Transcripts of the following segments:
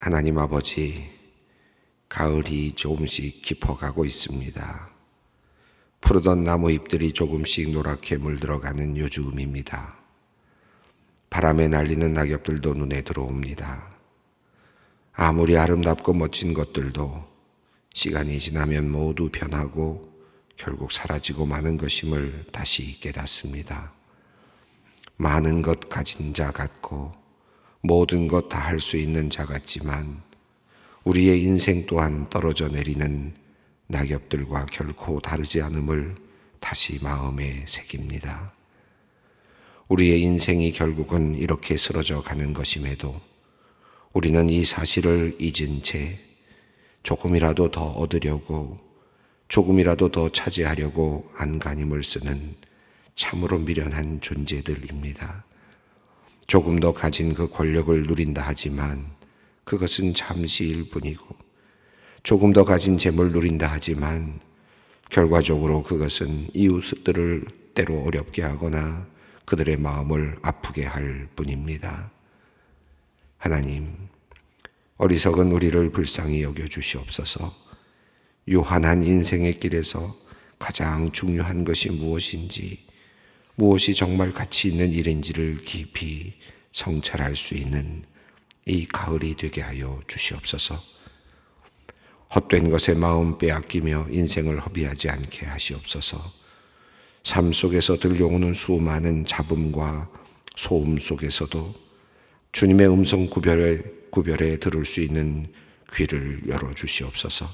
하나님 아버지, 가을이 조금씩 깊어가고 있습니다. 푸르던 나무 잎들이 조금씩 노랗게 물들어가는 요즘입니다. 바람에 날리는 낙엽들도 눈에 들어옵니다. 아무리 아름답고 멋진 것들도 시간이 지나면 모두 변하고 결국 사라지고 마는 것임을 다시 깨닫습니다. 많은 것 가진 자 같고 모든 것 다 할 수 있는 자 같지만 우리의 인생 또한 떨어져 내리는 낙엽들과 결코 다르지 않음을 다시 마음에 새깁니다. 우리의 인생이 결국은 이렇게 쓰러져 가는 것임에도 우리는 이 사실을 잊은 채 조금이라도 더 얻으려고, 조금이라도 더 차지하려고 안간힘을 쓰는 참으로 미련한 존재들입니다. 조금 더 가진 그 권력을 누린다 하지만 그것은 잠시일 뿐이고, 조금 더 가진 재물을 누린다 하지만 결과적으로 그것은 이웃들을 때로 어렵게 하거나 그들의 마음을 아프게 할 뿐입니다. 하나님, 어리석은 우리를 불쌍히 여겨주시옵소서. 유한한 인생의 길에서 가장 중요한 것이 무엇인지, 무엇이 정말 가치 있는 일인지를 깊이 성찰할 수 있는 이 가을이 되게 하여 주시옵소서. 헛된 것에 마음 빼앗기며 인생을 허비하지 않게 하시옵소서. 삶 속에서 들려오는 수많은 잡음과 소음 속에서도 주님의 음성 구별에 들을 수 있는 귀를 열어주시옵소서.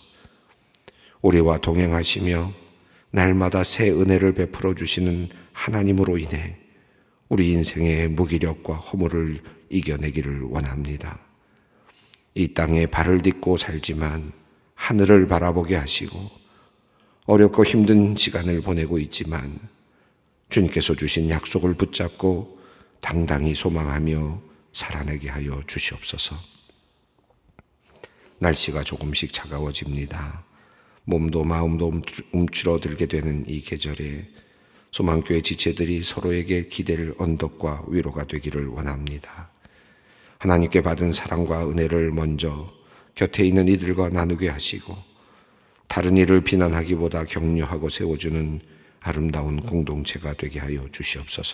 우리와 동행하시며 날마다 새 은혜를 베풀어 주시는 하나님으로 인해 우리 인생의 무기력과 허물을 이겨내기를 원합니다. 이 땅에 발을 딛고 살지만 하늘을 바라보게 하시고 어렵고 힘든 시간을 보내고 있지만 주님께서 주신 약속을 붙잡고 당당히 소망하며 살아내게 하여 주시옵소서. 날씨가 조금씩 차가워집니다. 몸도 마음도 움츠러들게 되는 이 계절에 소망교회 지체들이 서로에게 기댈 언덕과 위로가 되기를 원합니다. 하나님께 받은 사랑과 은혜를 먼저 곁에 있는 이들과 나누게 하시고 다른 이를 비난하기보다 격려하고 세워주는 아름다운 공동체가 되게 하여 주시옵소서.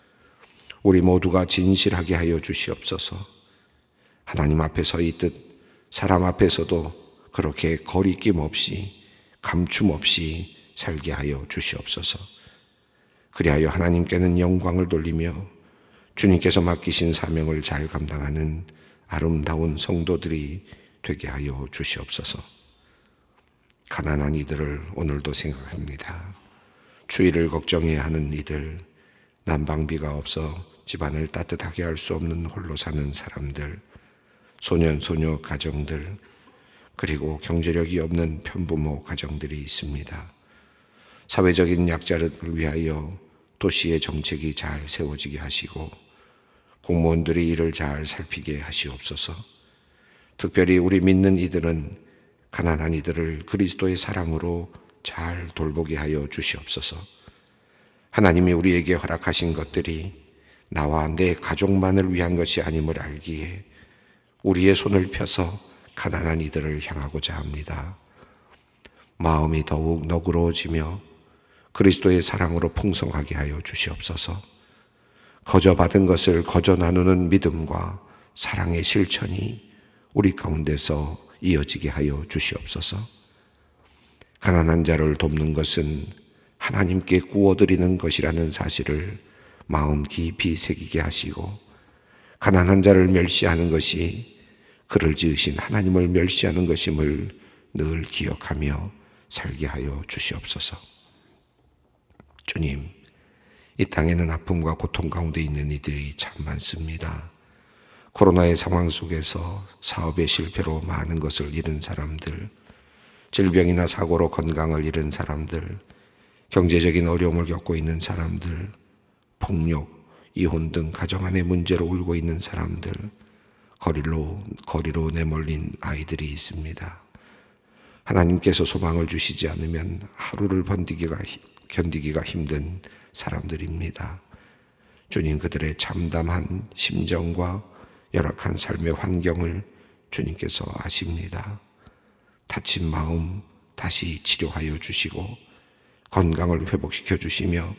우리 모두가 진실하게 하여 주시옵소서. 하나님 앞에 서 있듯 사람 앞에서도 그렇게 거리낌 없이 감춤 없이 살게 하여 주시옵소서. 그리하여 하나님께는 영광을 돌리며 주님께서 맡기신 사명을 잘 감당하는 아름다운 성도들이 되게 하여 주시옵소서. 가난한 이들을 오늘도 생각합니다. 추위를 걱정해야 하는 이들, 난방비가 없어 집안을 따뜻하게 할 수 없는 홀로 사는 사람들, 소년, 소녀 가정들, 그리고 경제력이 없는 편부모 가정들이 있습니다. 사회적인 약자를 위하여 도시의 정책이 잘 세워지게 하시고 공무원들이 이를 잘 살피게 하시옵소서. 특별히 우리 믿는 이들은 가난한 이들을 그리스도의 사랑으로 잘 돌보게 하여 주시옵소서. 하나님이 우리에게 허락하신 것들이 나와 내 가족만을 위한 것이 아님을 알기에 우리의 손을 펴서 가난한 이들을 향하고자 합니다. 마음이 더욱 너그러워지며 그리스도의 사랑으로 풍성하게 하여 주시옵소서. 거저 받은 것을 거저 나누는 믿음과 사랑의 실천이 우리 가운데서 이어지게 하여 주시옵소서. 가난한 자를 돕는 것은 하나님께 구워드리는 것이라는 사실을 마음 깊이 새기게 하시고 가난한 자를 멸시하는 것이 그를 지으신 하나님을 멸시하는 것임을 늘 기억하며 살게 하여 주시옵소서. 주님, 이 땅에는 아픔과 고통 가운데 있는 이들이 참 많습니다. 코로나의 상황 속에서 사업의 실패로 많은 것을 잃은 사람들, 질병이나 사고로 건강을 잃은 사람들, 경제적인 어려움을 겪고 있는 사람들, 폭력, 이혼 등 가정 안의 문제로 울고 있는 사람들, 거리로 내몰린 아이들이 있습니다. 하나님께서 소망을 주시지 않으면 하루를 견디기가 힘든 사람들입니다. 주님, 그들의 참담한 심정과 열악한 삶의 환경을 주님께서 아십니다. 다친 마음 다시 치료하여 주시고 건강을 회복시켜 주시며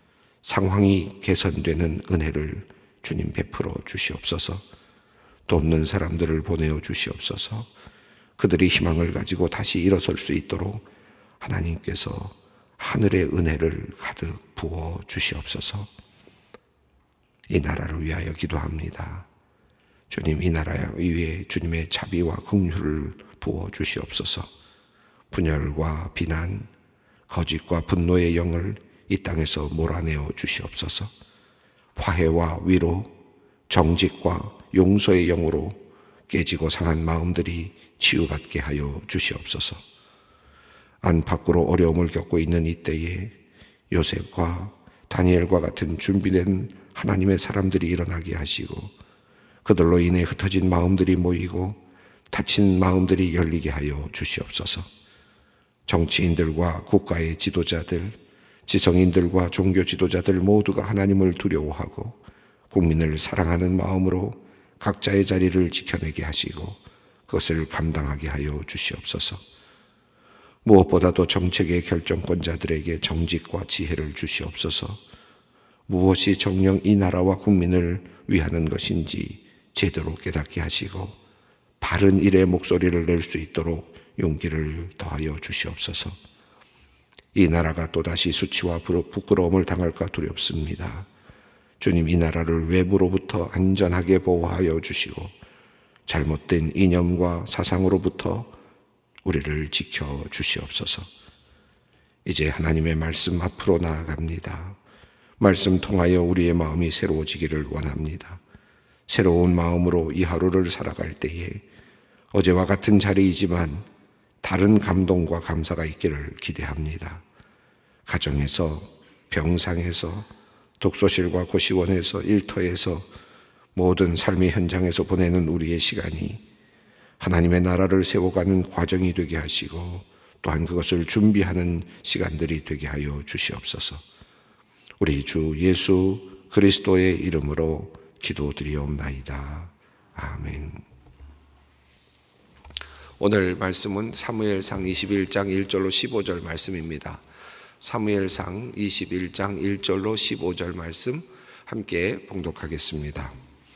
상황이 개선되는 은혜를 주님 베풀어 주시옵소서. 돕는 사람들을 보내어 주시옵소서. 그들이 희망을 가지고 다시 일어설 수 있도록 하나님께서 하늘의 은혜를 가득 부어 주시옵소서. 이 나라를 위하여 기도합니다. 주님, 이 나라 위에 주님의 자비와 긍휼을 부어 주시옵소서. 분열과 비난, 거짓과 분노의 영을 이 땅에서 몰아내어 주시옵소서. 화해와 위로, 정직과 용서의 영으로 깨지고 상한 마음들이 치유받게 하여 주시옵소서. 안팎으로 어려움을 겪고 있는 이때에 요셉과 다니엘과 같은 준비된 하나님의 사람들이 일어나게 하시고 그들로 인해 흩어진 마음들이 모이고 다친 마음들이 열리게 하여 주시옵소서. 정치인들과 국가의 지도자들, 지성인들과 종교 지도자들 모두가 하나님을 두려워하고 국민을 사랑하는 마음으로 각자의 자리를 지켜내게 하시고 그것을 감당하게 하여 주시옵소서. 무엇보다도 정책의 결정권자들에게 정직과 지혜를 주시옵소서. 무엇이 정녕 이 나라와 국민을 위하는 것인지 제대로 깨닫게 하시고 바른 일의 목소리를 낼 수 있도록 용기를 더하여 주시옵소서. 이 나라가 또다시 수치와 부끄러움을 당할까 두렵습니다. 주님, 이 나라를 외부로부터 안전하게 보호하여 주시고 잘못된 이념과 사상으로부터 우리를 지켜 주시옵소서. 이제 하나님의 말씀 앞으로 나아갑니다. 말씀 통하여 우리의 마음이 새로워지기를 원합니다. 새로운 마음으로 이 하루를 살아갈 때에 어제와 같은 자리이지만 다른 감동과 감사가 있기를 기대합니다. 가정에서, 병상에서, 독서실과 고시원에서, 일터에서 모든 삶의 현장에서 보내는 우리의 시간이 하나님의 나라를 세워가는 과정이 되게 하시고 또한 그것을 준비하는 시간들이 되게 하여 주시옵소서. 우리 주 예수 그리스도의 이름으로 기도드리옵나이다. 아멘. 오늘 말씀은 사무엘상 21장 1절로 15절 말씀입니다. 사무엘상 21장 1절로 15절 말씀 함께 봉독하겠습니다.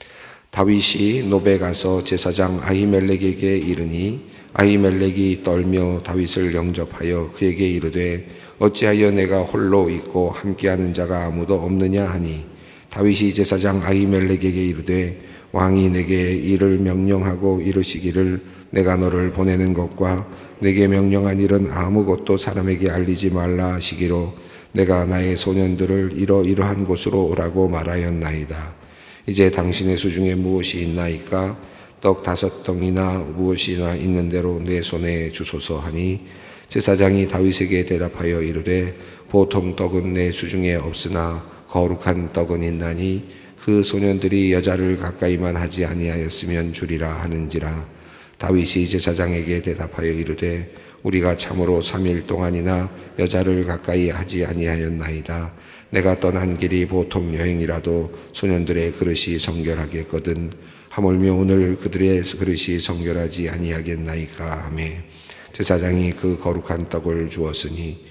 다윗이 노베 가서 제사장 아히멜렉에게 이르니 아히멜렉이 떨며 다윗을 영접하여 그에게 이르되 어찌하여 내가 홀로 있고 함께하는 자가 아무도 없느냐 하니 다윗이 제사장 아히멜렉에게 이르되 왕이 내게 이를 명령하고 이르시기를 내가 너를 보내는 것과 내게 명령한 일은 아무것도 사람에게 알리지 말라 하시기로 내가 나의 소년들을 이러이러한 곳으로 오라고 말하였나이다. 이제 당신의 수중에 무엇이 있나이까? 떡 5덩이나 무엇이나 있는 대로 내 손에 주소서 하니 제사장이 다윗에게 대답하여 이르되 보통 떡은 내 수중에 없으나 거룩한 떡은 있나니 그 소년들이 여자를 가까이만 하지 아니하였으면 주리라 하는지라. 다윗이 제사장에게 대답하여 이르되 우리가 참으로 3일 동안이나 여자를 가까이 하지 아니하였나이다. 내가 떠난 길이 보통 여행이라도 소년들의 그릇이 성결하겠거든 하물며 오늘 그들의 그릇이 성결하지 아니하겠나이까 하매 제사장이 그 거룩한 떡을 주었으니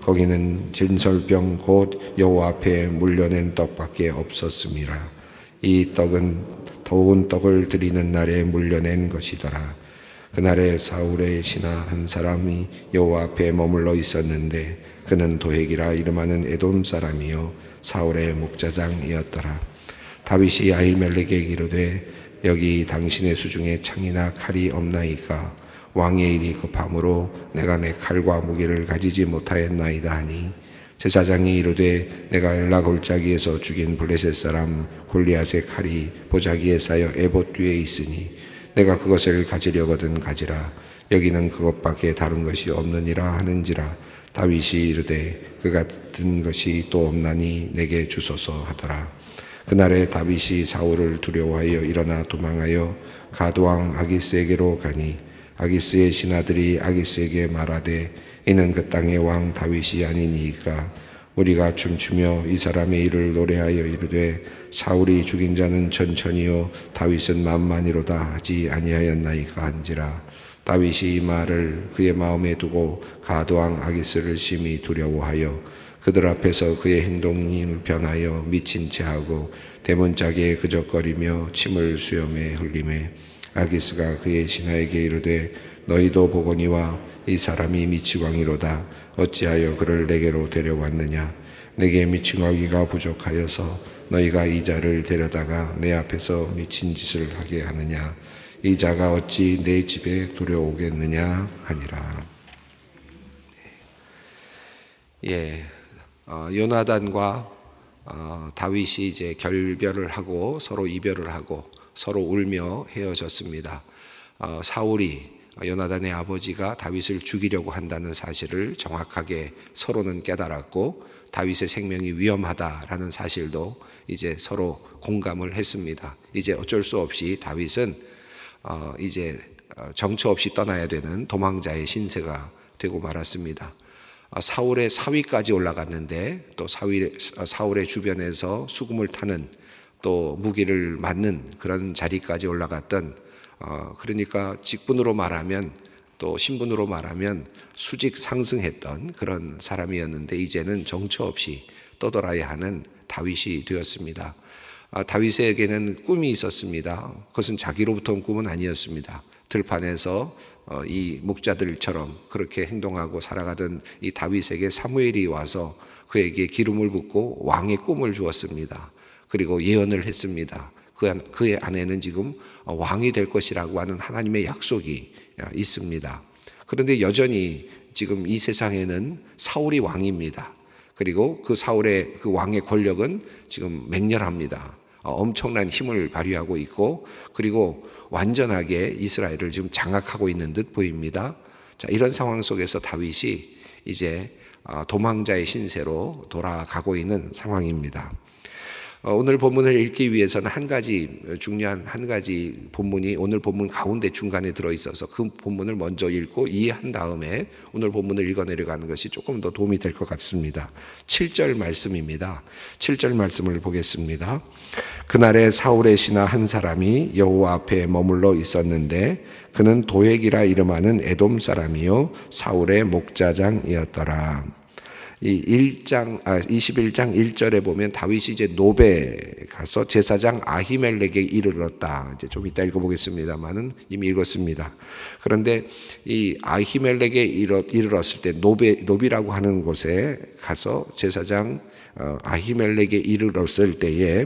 거기는 진설병 곧 여호와 앞에 물려낸 떡밖에 없었음이라. 이 떡은 더운 떡을 드리는 날에 물려낸 것이더라. 그날에 사울의 신하 한 사람이 여호와 앞에 머물러 있었는데 그는 도액이라 이름하는 에돔 사람이요 사울의 목자장이었더라. 다윗이 아히멜렉에게 이르되 여기 당신의 수중에 창이나 칼이 없나이까? 왕의 일이 급함으로 내가 내 칼과 무기를 가지지 못하였나이다 하니 제사장이 이르되 내가 엘라 골짜기에서 죽인 블레셋 사람 골리앗의 칼이 보자기에 쌓여 에봇 뒤에 있으니 내가 그것을 가지려거든 가지라. 여기는 그것밖에 다른 것이 없느니라 하는지라. 다윗이 이르되 그 같은 것이 또 없나니 내게 주소서 하더라. 그날에 다윗이 사울을 두려워하여 일어나 도망하여 가드왕 아기스에게로 가니 아기스의 신하들이 아기스에게 말하되 이는 그 땅의 왕 다윗이 아니니까 우리가 춤추며 이 사람의 일을 노래하여 이르되 사울이 죽인 자는 천천히요 다윗은 만만히로다 하지 아니하였나이까 한지라. 다윗이 이 말을 그의 마음에 두고 가드왕 아기스를 심히 두려워하여 그들 앞에서 그의 행동이 변하여 미친 체하고 대문짝에 그적거리며 침을 수염에 흘리매 아기스가 그의 신하에게 이르되 너희도 보거니와 이 사람이 미치광이로다. 어찌하여 그를 내게로 데려왔느냐. 내게 미치광이가 부족하여서 너희가 이 자를 데려다가 내 앞에서 미친 짓을 하게 하느냐. 이 자가 어찌 내 집에 들여오겠느냐 하니라. 요나단과 다윗이 이제 결별을 하고 서로 이별을 하고 서로 울며 헤어졌습니다. 사울이 요나단의 아버지가 다윗을 죽이려고 한다는 사실을 정확하게 서로는 깨달았고 다윗의 생명이 위험하다라는 사실도 이제 서로 공감을 했습니다. 이제 어쩔 수 없이 다윗은 이제 정처 없이 떠나야 되는 도망자의 신세가 되고 말았습니다. 사울의 사위까지 올라갔는데 또 사울의 주변에서 수금을 타는 또 무기를 맞는 그런 자리까지 올라갔던 그러니까 직분으로 말하면 또 신분으로 말하면 수직 상승했던 그런 사람이었는데 이제는 정처 없이 떠돌아야 하는 다윗이 되었습니다. 다윗에게는 꿈이 있었습니다. 그것은 자기로부터 온 꿈은 아니었습니다. 들판에서 이 목자들처럼 그렇게 행동하고 살아가던 이 다윗에게 사무엘이 와서 그에게 기름을 붓고 왕의 꿈을 주었습니다. 그리고 예언을 했습니다. 그의 안에는 지금 왕이 될 것이라고 하는 하나님의 약속이 있습니다. 그런데 여전히 지금 이 세상에는 사울이 왕입니다. 그리고 그 사울의 그 왕의 권력은 지금 맹렬합니다. 엄청난 힘을 발휘하고 있고 그리고 완전하게 이스라엘을 지금 장악하고 있는 듯 보입니다. 자, 이런 상황 속에서 다윗이 이제 도망자의 신세로 돌아가고 있는 상황입니다. 오늘 본문을 읽기 위해서는 중요한 한 가지 본문이 오늘 본문 가운데 중간에 들어있어서 그 본문을 먼저 읽고 이해한 다음에 오늘 본문을 읽어내려가는 것이 조금 더 도움이 될 것 같습니다. 7절 말씀입니다. 7절 말씀을 보겠습니다. 그날에 사울의 신하 한 사람이 여호와 앞에 머물러 있었는데 그는 도액이라 이름하는 에돔 사람이요 사울의 목자장이었더라. 이 21장 1절에 보면 다윗이 이제 노베 가서 제사장 아히멜렉에게 이르렀다. 이제 좀 이따 읽어보겠습니다만은 이미 읽었습니다. 그런데 이 아히멜렉에 이르렀을 때 노비라고 하는 곳에 가서 제사장 아히멜렉에 이르렀을 때에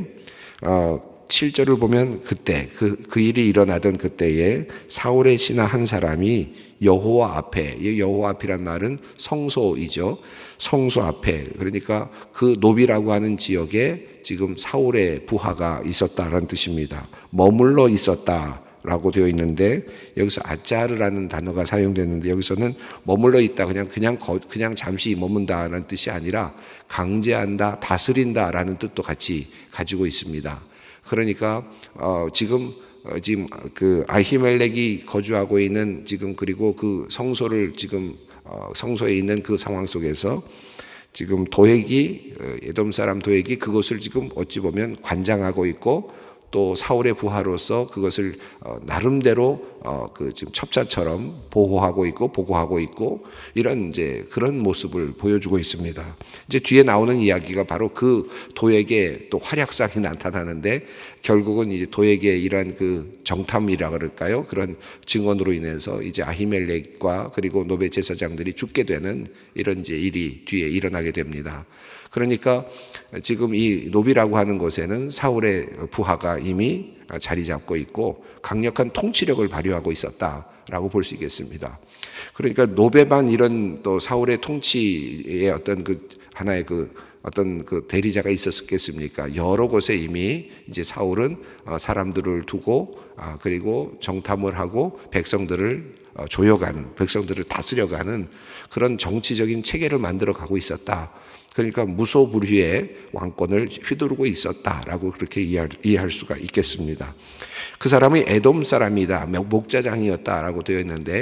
7절을 보면 그때 그 일이 일어나던 그때에 사울의 신하 한 사람이 여호와 앞에, 여호와 앞이란 말은 성소이죠. 성소 앞에, 그러니까 그 노비라고 하는 지역에 지금 사울의 부하가 있었다라는 뜻입니다. 머물러 있었다라고 되어 있는데 여기서 아짜르라는 단어가 사용됐는데 여기서는 머물러 있다 그냥 잠시 머문다라는 뜻이 아니라 강제한다, 다스린다라는 뜻도 같이 가지고 있습니다. 그러니까 지금 그 아히멜렉이 거주하고 있는 지금 그리고 그 성소를 지금 성소에 있는 그 상황 속에서 지금 도액이 에돔 사람 도액이 그것을 지금 어찌 보면 관장하고 있고 또 사울의 부하로서 그것을 나름대로 그 지금 첩자처럼 보호하고 있고 보고하고 있고 이런 이제 그런 모습을 보여주고 있습니다. 이제 뒤에 나오는 이야기가 바로 그 도액의 또 활약상이 나타나는데 결국은 이제 도액의 이러한 그 정탐이라 그럴까요? 그런 증언으로 인해서 이제 아히멜렉과 그리고 노베 제사장들이 죽게 되는 이런 이제 일이 뒤에 일어나게 됩니다. 그러니까 지금 이 노비라고 하는 곳에는 사울의 부하가 이미 자리 잡고 있고 강력한 통치력을 발휘하고 있었다라고 볼 수 있겠습니다. 그러니까 노베만 이런 또 사울의 통치의 어떤 그 하나의 그 어떤 그 대리자가 있었겠습니까? 여러 곳에 이미 이제 사울은 사람들을 두고 그리고 정탐을 하고 백성들을 조여가는, 백성들을 다스려가는 그런 정치적인 체계를 만들어 가고 있었다. 그러니까 무소불위의 왕권을 휘두르고 있었다라고 그렇게 이해할 수가 있겠습니다. 그 사람이 에돔 사람이다, 목자장이었다라고 되어 있는데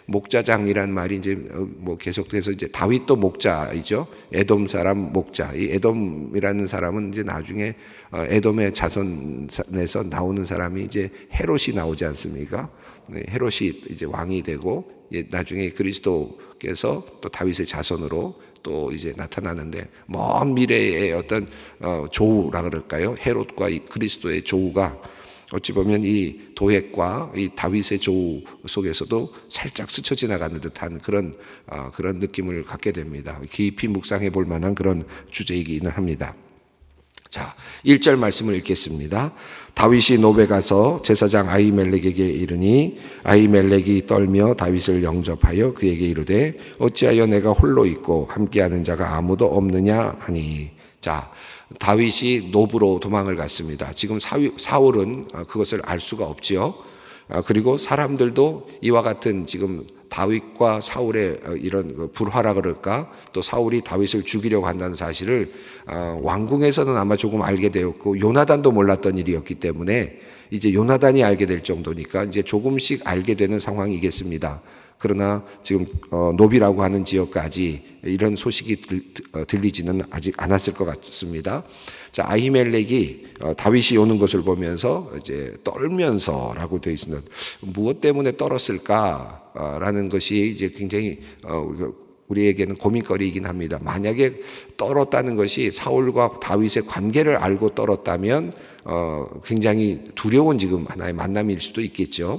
목자장이란 말이 이제 뭐 계속돼서 이제 다윗도 목자이죠. 에돔 사람 목자. 이 에돔이라는 사람은 이제 나중에 에돔의 자손에서 나오는 사람이 이제 헤롯이 나오지 않습니까? 헤롯이 이제 왕이 되고 나중에 그리스도께서 또 다윗의 자손으로 또 이제 나타나는데, 먼 미래의 어떤 조우라 그럴까요? 헤롯과 이 그리스도의 조우가 어찌 보면 이 도획과 이 다윗의 조우 속에서도 살짝 스쳐 지나가는 듯한 그런 느낌을 갖게 됩니다. 깊이 묵상해 볼 만한 그런 주제이기는 합니다. 자, 1절 말씀을 읽겠습니다. 다윗이 노베 가서 제사장 아히멜렉에게 이르니 아히멜렉이 떨며 다윗을 영접하여 그에게 이르되 어찌하여 내가 홀로 있고 함께하는 자가 아무도 없느냐 하니. 자, 다윗이 노브로 도망을 갔습니다. 지금 사울은 그것을 알 수가 없지요. 그리고 사람들도 이와 같은 지금 다윗과 사울의 이런 불화라 그럴까, 또 사울이 다윗을 죽이려고 한다는 사실을 왕궁에서는 아마 조금 알게 되었고 요나단도 몰랐던 일이었기 때문에 이제 요나단이 알게 될 정도니까 이제 조금씩 알게 되는 상황이겠습니다. 그러나 지금 노비라고 하는 지역까지 이런 소식이 들리지는 아직 않았을 것 같습니다. 자, 아히멜렉이 다윗이 오는 것을 보면서 이제 떨면서라고 되어 있습니다. 무엇 때문에 떨었을까라는 것이 이제 굉장히 우리에게는 고민거리이긴 합니다. 만약에 떨었다는 것이 사울과 다윗의 관계를 알고 떨었다면 굉장히 두려운 지금 하나의 만남일 수도 있겠죠.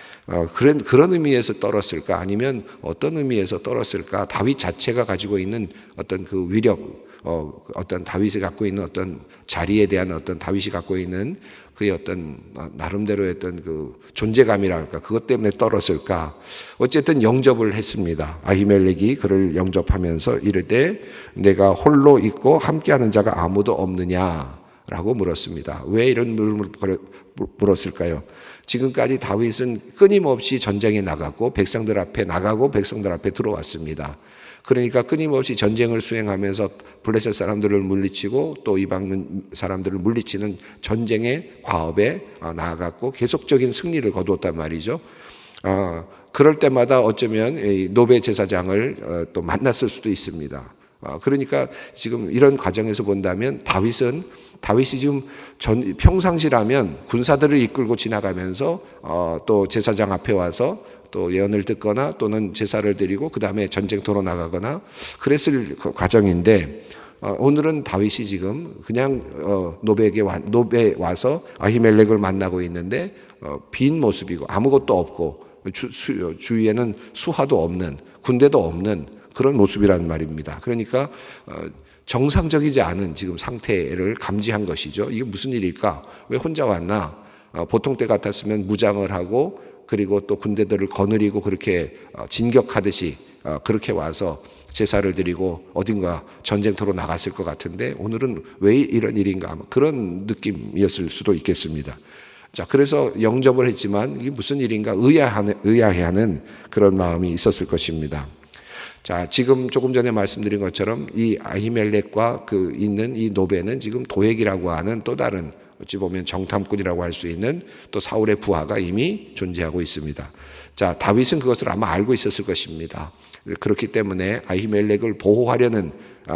그런 의미에서 떨었을까? 아니면 어떤 의미에서 떨었을까? 다윗 자체가 가지고 있는 어떤 그 위력, 어떤 다윗이 갖고 있는 어떤 자리에 대한 어떤 다윗이 갖고 있는 그의 어떤 나름대로의 어떤 그 존재감이랄까? 그것 때문에 떨었을까? 어쨌든 영접을 했습니다. 아히멜렉이 그를 영접하면서 이르되 내가 홀로 있고 함께하는 자가 아무도 없느냐? 라고 물었습니다. 왜 이런 물었을까요? 지금까지 다윗은 끊임없이 전쟁에 나갔고 백성들 앞에 나가고 백성들 앞에 들어왔습니다. 그러니까 끊임없이 전쟁을 수행하면서 블레셋 사람들을 물리치고 또 이방 사람들을 물리치는 전쟁의 과업에 나아갔고 계속적인 승리를 거두었단 말이죠. 그럴 때마다 어쩌면 노베 제사장을 또 만났을 수도 있습니다. 그러니까 지금 이런 과정에서 본다면 다윗이 지금 평상시라면 군사들을 이끌고 지나가면서 또 제사장 앞에 와서 또 예언을 듣거나 또는 제사를 드리고 그 다음에 전쟁터로 나가거나 그랬을 과정인데, 오늘은 다윗이 지금 그냥 노베에 와서 아히멜렉을 만나고 있는데 빈 모습이고 아무것도 없고 주위에는 수하도 없는, 군대도 없는 그런 모습이란 말입니다. 그러니까 정상적이지 않은 지금 상태를 감지한 것이죠. 이게 무슨 일일까? 왜 혼자 왔나? 보통 때 같았으면 무장을 하고 그리고 또 군대들을 거느리고 그렇게 진격하듯이 그렇게 와서 제사를 드리고 어딘가 전쟁터로 나갔을 것 같은데 오늘은 왜 이런 일인가? 그런 느낌이었을 수도 있겠습니다. 자, 그래서 영접을 했지만 이게 무슨 일인가 의아해하는 그런 마음이 있었을 것입니다. 자, 지금 조금 전에 말씀드린 것처럼 이 아히멜렉과 있는 이 노베는 지금 도액이라고 하는 또 다른 어찌 보면 정탐꾼이라고 할 수 있는 또 사울의 부하가 이미 존재하고 있습니다. 자, 다윗은 그것을 아마 알고 있었을 것입니다. 그렇기 때문에 아히멜렉을 보호하려는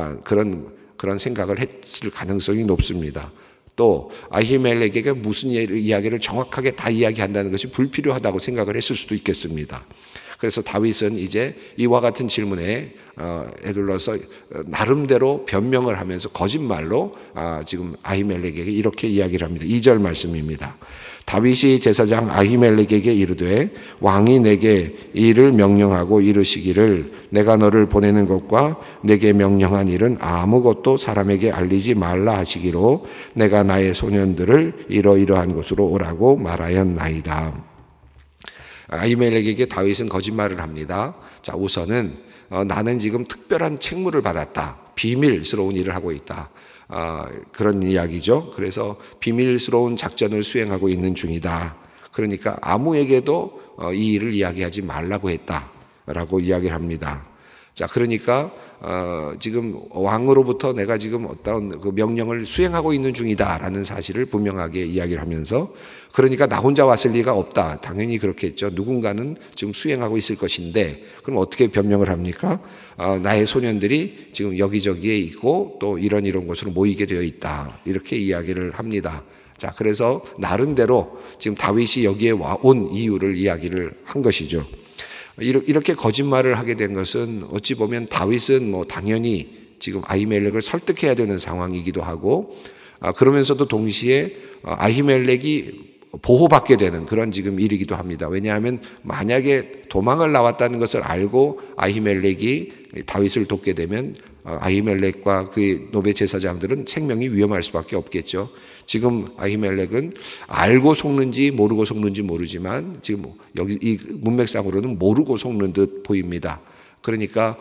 그런 생각을 했을 가능성이 높습니다. 또 아히멜렉에게 무슨 이야기를 정확하게 다 이야기한다는 것이 불필요하다고 생각을 했을 수도 있겠습니다. 그래서 다윗은 이제 이와 같은 질문에 에둘러서 나름대로 변명을 하면서 거짓말로 지금 아히멜렉에게 이렇게 이야기를 합니다. 2절 말씀입니다. 다윗이 제사장 아히멜렉에게 이르되 왕이 내게 이를 명령하고 이르시기를 내가 너를 보내는 것과 내게 명령한 일은 아무것도 사람에게 알리지 말라 하시기로 내가 나의 소년들을 이러이러한 곳으로 오라고 말하였나이다. 아히멜렉에게 다윗은 거짓말을 합니다. 자, 우선은 나는 지금 특별한 책무를 받았다. 비밀스러운 일을 하고 있다. 그런 이야기죠. 그래서 비밀스러운 작전을 수행하고 있는 중이다. 그러니까 아무에게도 이 일을 이야기하지 말라고 했다라고 이야기를 합니다. 자, 그러니까 지금 왕으로부터 내가 지금 어떤 그 명령을 수행하고 있는 중이다라는 사실을 분명하게 이야기를 하면서, 그러니까 나 혼자 왔을 리가 없다. 당연히 그렇겠죠. 누군가는 지금 수행하고 있을 것인데, 그럼 어떻게 변명을 합니까? 나의 소년들이 지금 여기저기에 있고 또 이런 곳으로 모이게 되어 있다. 이렇게 이야기를 합니다. 자, 그래서 나름대로 지금 다윗이 여기에 온 이유를 이야기를 한 것이죠. 이렇게 거짓말을 하게 된 것은 어찌 보면 다윗은 뭐 당연히 지금 아히멜렉을 설득해야 되는 상황이기도 하고, 그러면서도 동시에 아히멜렉이 보호받게 되는 그런 지금 일이기도 합니다. 왜냐하면 만약에 도망을 나왔다는 것을 알고 아히멜렉이 다윗을 돕게 되면 아히멜렉과 그 노베 제사장들은 생명이 위험할 수밖에 없겠죠. 지금 아히멜렉은 알고 속는지 모르고 속는지 모르지만 지금 여기 이 문맥상으로는 모르고 속는 듯 보입니다. 그러니까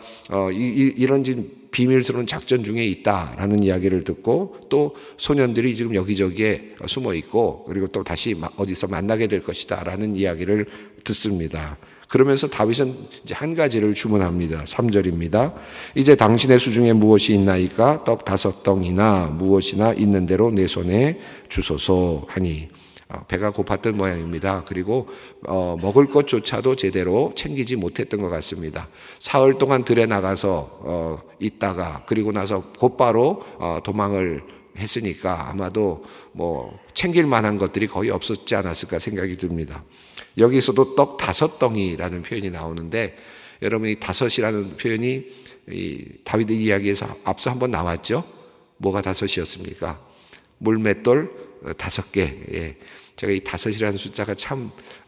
이런 지금 비밀스러운 작전 중에 있다라는 이야기를 듣고, 또 소년들이 지금 여기저기에 숨어 있고, 그리고 또 다시 어디서 만나게 될 것이다라는 이야기를 듣습니다. 그러면서 다윗은 이제 한 가지를 주문합니다. 3절입니다. 이제 당신의 수중에 무엇이 있나이까? 떡 5덩이나 무엇이나 있는 대로 내 손에 주소서 하니. 배가 고팠던 모양입니다. 그리고 먹을 것조차도 제대로 챙기지 못했던 것 같습니다. 사흘 동안 들에 나가서 있다가 그리고 나서 곧바로 도망을 했으니까 아마도 뭐 챙길 만한 것들이 거의 없었지 않았을까 생각이 듭니다. 여기서도 떡 5덩이라는 표현이 나오는데, 여러분 이 5이라는 표현이 이 다윗의 이야기에서 앞서 한번 나왔죠. 뭐가 5이었습니까? 물맷돌 5개. 예. 제가 이 5이라는 숫자가 참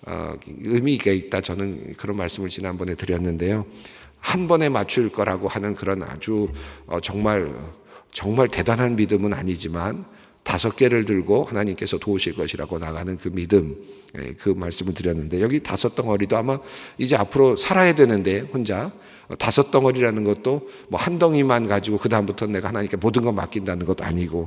의미가 있다, 저는 그런 말씀을 지난번에 드렸는데요. 한 번에 맞출 거라고 하는 그런 아주 정말 대단한 믿음은 아니지만 5개를 들고 하나님께서 도우실 것이라고 나가는 그 믿음, 그 말씀을 드렸는데, 여기 5덩어리도 아마 이제 앞으로 살아야 되는데 혼자 5덩어리라는 것도 뭐 한 덩이만 가지고 그 다음부터 내가 하나님께 모든 걸 맡긴다는 것도 아니고,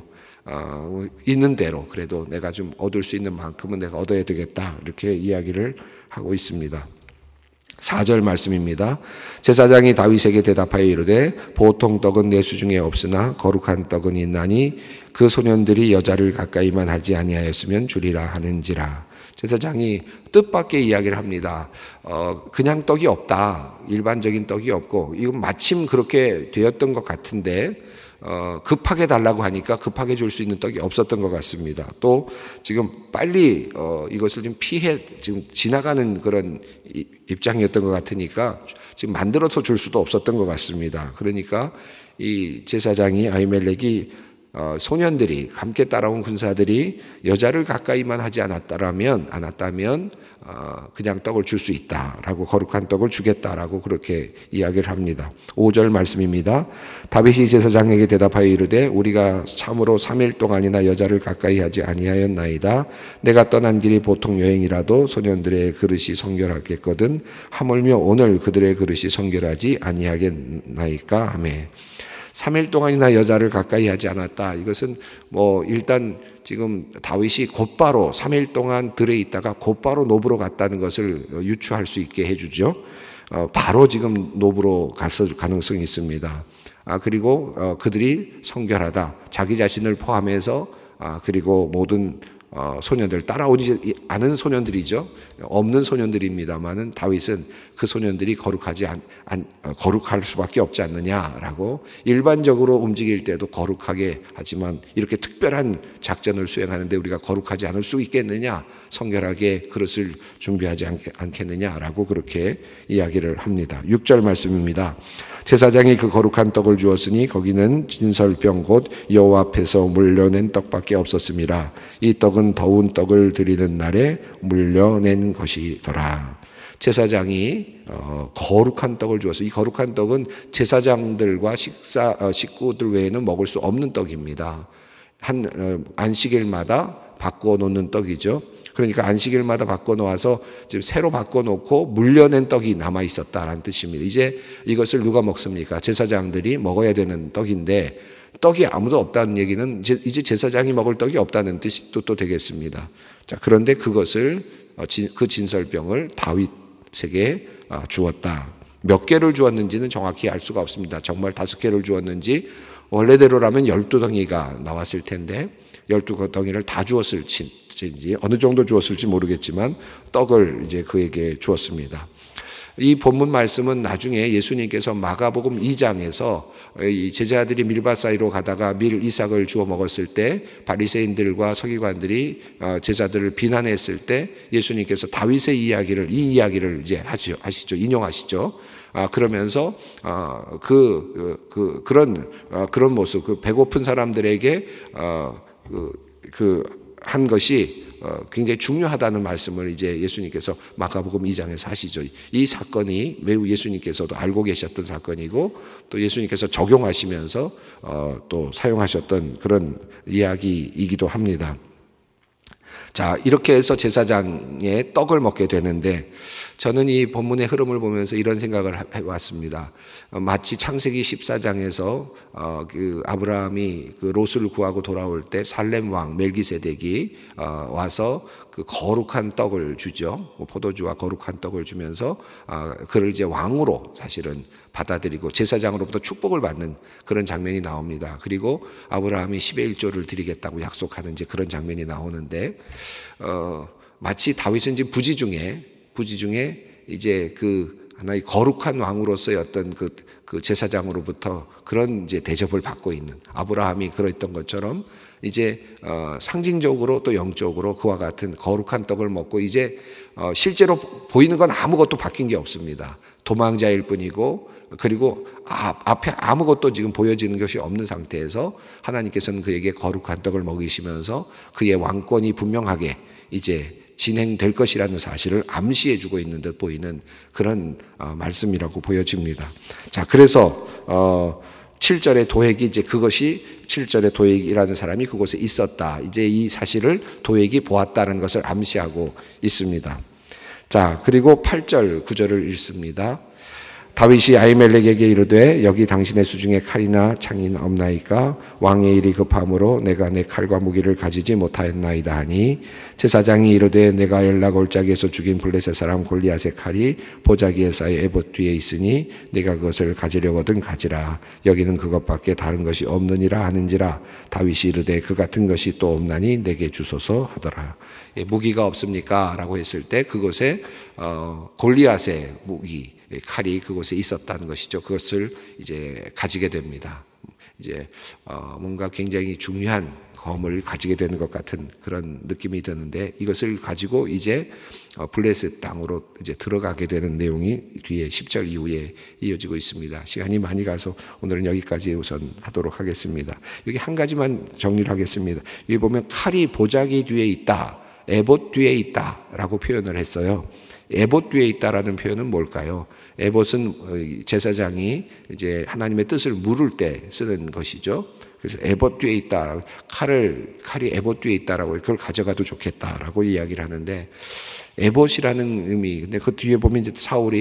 있는 대로 그래도 내가 좀 얻을 수 있는 만큼은 내가 얻어야 되겠다, 이렇게 이야기를 하고 있습니다. 4절 말씀입니다. 제사장이 다윗에게 대답하여 이르되 보통 떡은 내 수중에 없으나 거룩한 떡은 있나니 그 소년들이 여자를 가까이만 하지 아니하였으면 주리라 하는지라. 제사장이 뜻밖의 이야기를 합니다. 그냥 떡이 없다. 일반적인 떡이 없고, 이건 마침 그렇게 되었던 것 같은데 급하게 달라고 하니까 급하게 줄 수 있는 떡이 없었던 것 같습니다. 또 지금 빨리 이것을 좀 피해 지금 지나가는 그런 입장이었던 것 같으니까 지금 만들어서 줄 수도 없었던 것 같습니다. 그러니까 이 제사장이 아히멜렉이 소년들이 함께 따라온 군사들이 여자를 가까이만 하지 않았다면 그냥 떡을 줄 수 있다라고, 거룩한 떡을 주겠다라고 그렇게 이야기를 합니다. 5절 말씀입니다. 다윗이 제사장에게 대답하여 이르되 우리가 참으로 3일 동안이나 여자를 가까이 하지 아니하였나이다. 내가 떠난 길이 보통 여행이라도 소년들의 그릇이 성결하겠거든 하물며 오늘 그들의 그릇이 성결하지 아니하겠나이까 하며. 3일 동안이나 여자를 가까이 하지 않았다. 이것은 뭐 일단 지금 다윗이 곧바로 3일 동안 들에 있다가 곧바로 노브로 갔다는 것을 유추할 수 있게 해주죠. 바로 지금 노브로 갔을 가능성이 있습니다. 그리고 그들이 성결하다. 자기 자신을 포함해서 그리고 모든 소년들, 따라오지 않은 소년들이죠. 없는 소년들입니다만은 다윗은 그 소년들이 거룩할 수밖에 없지 않느냐라고, 일반적으로 움직일 때도 거룩하게 하지만 이렇게 특별한 작전을 수행하는데 우리가 거룩하지 않을 수 있겠느냐, 성결하게 그릇을 준비하지 않겠느냐라고 그렇게 이야기를 합니다. 6절 말씀입니다. 제사장이 그 거룩한 떡을 주었으니 거기는 진설병 곧 여호와 앞에서 물려낸 떡밖에 없었음이라. 이 떡은 더운 떡을 드리는 날에 물려낸 것이더라. 제사장이 거룩한 떡을 주어서, 이 거룩한 떡은 제사장들과 식구들 외에는 먹을 수 없는 떡입니다. 안식일마다 바꿔놓는 떡이죠. 그러니까 안식일마다 바꿔놓아서 지금 새로 바꿔놓고 물려낸 떡이 남아있었다라는 뜻입니다. 이제 이것을 누가 먹습니까? 제사장들이 먹어야 되는 떡인데, 떡이 아무도 없다는 얘기는 이제 제사장이 먹을 떡이 없다는 뜻도 또 되겠습니다. 자, 그런데 그것을 그 진설병을 다윗에게 주었다. 몇 개를 주었는지는 정확히 알 수가 없습니다. 정말 5개를 주었는지 원래대로라면 12덩이가 나왔을 텐데 12덩이를 다 주었을지 어느 정도 주었을지 모르겠지만 떡을 이제 그에게 주었습니다. 이 본문 말씀은 나중에 예수님께서 마가복음 2장에서 이 제자들이 밀밭 사이로 가다가 밀 이삭을 주워 먹었을 때 바리새인들과 서기관들이 제자들을 비난했을 때 예수님께서 다윗의 이야기를 이 이야기를 이제 하시죠. 인용하시죠. 그러면서 그런 모습, 그 배고픈 사람들에게 한 것이 굉장히 중요하다는 말씀을 이제 예수님께서 마가복음 2장에서 하시죠. 이 사건이 매우 예수님께서도 알고 계셨던 사건이고 또 예수님께서 적용하시면서 또 사용하셨던 그런 이야기이기도 합니다. 자, 이렇게 해서 제사장의 떡을 먹게 되는데 저는 이 본문의 흐름을 보면서 이런 생각을 해왔습니다. 마치 창세기 14장에서 그 아브라함이 그 롯을 구하고 돌아올 때 살렘 왕 멜기세덱이 와서 그 거룩한 떡을 주죠. 포도주와 거룩한 떡을 주면서 그를 이제 왕으로 사실은 받아들이고 제사장으로부터 축복을 받는 그런 장면이 나옵니다. 그리고 아브라함이 10의 1조를 드리겠다고 약속하는 이제 그런 장면이 나오는데 마치 다윗은 이제 부지 중에 이제 그 하나의 거룩한 왕으로서의 어떤 그 제사장으로부터 그런 이제 대접을 받고 있는 아브라함이 그랬던 것처럼 이제 상징적으로 또 영적으로 그와 같은 거룩한 떡을 먹고 이제 실제로 보이는 건 아무것도 바뀐 게 없습니다. 도망자일 뿐이고 그리고 앞에 아무것도 지금 보여지는 것이 없는 상태에서 하나님께서는 그에게 거룩한 떡을 먹이시면서 그의 왕권이 분명하게 이제 진행될 것이라는 사실을 암시해 주고 있는 듯 보이는 그런 말씀이라고 보여집니다. 자, 그래서 7절의 도액이 이제 그것이 7절의 도액이라는 사람이 그곳에 있었다. 이제 이 사실을 도액이 보았다는 것을 암시하고 있습니다. 자, 그리고 8절, 9절을 읽습니다. 다윗이 아히멜렉에게 이르되 여기 당신의 수중에 칼이나 창이나 없나이까 왕의 일이 급함으로 내가 내 칼과 무기를 가지지 못하였나이다 하니 제사장이 이르되 내가 엘라 골짜기에서 죽인 블레셋 사람 골리앗의 칼이 보자기에 쌓여 에봇 뒤에 있으니 내가 그것을 가지려거든 가지라 여기는 그것밖에 다른 것이 없느니라 하는지라 다윗이 이르되 그 같은 것이 또 없나니 내게 주소서 하더라. 무기가 없습니까? 라고 했을 때 그곳에 골리앗의 무기 칼이 그곳에 있었다는 것이죠. 그것을 이제 가지게 됩니다. 이제 뭔가 굉장히 중요한 검을 가지게 되는 것 같은 그런 느낌이 드는데 이것을 가지고 이제 블레셋 땅으로 이제 들어가게 되는 내용이 뒤에 10절 이후에 이어지고 있습니다. 시간이 많이 가서 오늘은 여기까지 우선 하도록 하겠습니다. 여기 한 가지만 정리를 하겠습니다. 여기 보면 칼이 보자기 뒤에 있다, 에봇 뒤에 있다라고 표현을 했어요. 에봇 뒤에 있다라는 표현은 뭘까요? 에봇은 제사장이 이제 하나님의 뜻을 물을 때 쓰는 것이죠. 그래서 에봇 뒤에 있다, 칼이 에봇 뒤에 있다라고 그걸 가져가도 좋겠다라고 이야기를 하는데 에봇이라는 의미. 근데 그 뒤에 보면 이제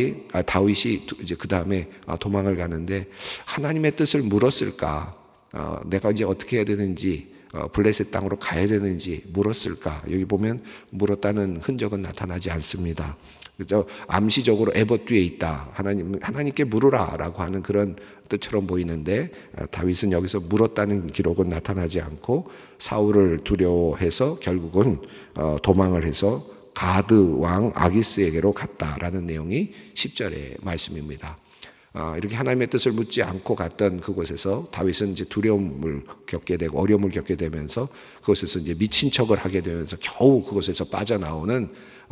다윗이 이제 그 다음에 도망을 가는데 하나님의 뜻을 물었을까? 내가 이제 어떻게 해야 되는지. 블레셋 땅으로 가야 되는지 물었을까? 여기 보면 물었다는 흔적은 나타나지 않습니다. 그래서 암시적으로 에봇 뒤에 있다. 하나님께 물으라라고 하는 그런 뜻처럼 보이는데 다윗은 여기서 물었다는 기록은 나타나지 않고 사울을 두려워해서 결국은 도망을 해서 가드 왕 아기스에게로 갔다라는 내용이 10절의 말씀입니다. 이렇게 하나님의 뜻을 묻지 않고 갔던 그곳에서 다윗은 이제 두려움을 겪게 되고 어려움을 겪게 되면서 그곳에서 이제 미친 척을 하게 되면서 겨우 그곳에서 빠져나오는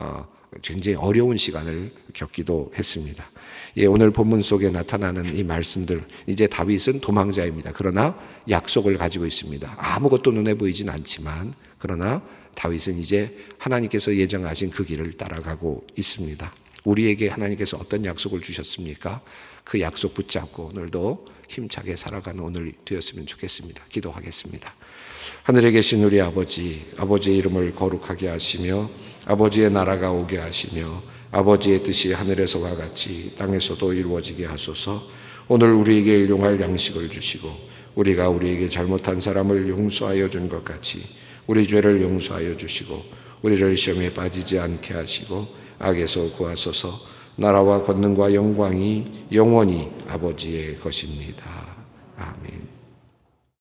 굉장히 어려운 시간을 겪기도 했습니다. 예, 오늘 본문 속에 나타나는 이 말씀들, 이제 다윗은 도망자입니다. 그러나 약속을 가지고 있습니다. 아무것도 눈에 보이진 않지만 그러나 다윗은 이제 하나님께서 예정하신 그 길을 따라가고 있습니다. 우리에게 하나님께서 어떤 약속을 주셨습니까? 그 약속 붙잡고 오늘도 힘차게 살아가는 오늘 되었으면 좋겠습니다. 기도하겠습니다. 하늘에 계신 우리 아버지, 아버지의 이름을 거룩하게 하시며 아버지의 나라가 오게 하시며 아버지의 뜻이 하늘에서와 같이 땅에서도 이루어지게 하소서. 오늘 우리에게 일용할 양식을 주시고 우리가 우리에게 잘못한 사람을 용서하여 준 것 같이 우리 죄를 용서하여 주시고 우리를 시험에 빠지지 않게 하시고 악에서 구하소서. 나라와 권능과 영광이 영원히 아버지의 것입니다.